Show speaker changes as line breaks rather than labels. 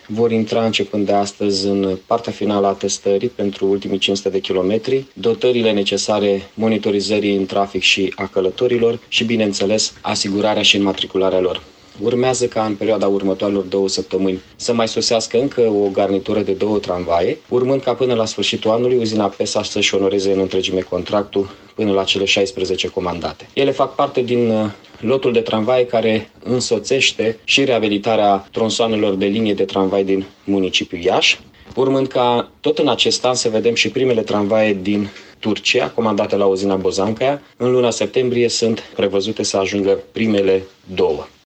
vor intra începând de astăzi în partea finală a testării pentru ultimii 500 de kilometri, dotările necesare monitorizării în trafic și a călătorilor și, bineînțeles, asigurarea și înmatricularea lor. Urmează ca în perioada următoarelor 2 săptămâni să mai sosească încă o garnitură de 2 tramvaie, urmând ca până la sfârșitul anului uzina PESA să-și onoreze în întregime contractul până la cele 16 comandate. Ele fac parte din lotul de tramvaie care însoțește și reabilitarea tronsoanelor de linie de tramvai din municipiul Iași, urmând ca tot în acest an să vedem și primele tramvaie din Turcia, comandate la uzina Bozancăia. În luna septembrie sunt prevăzute să ajungă primele 2.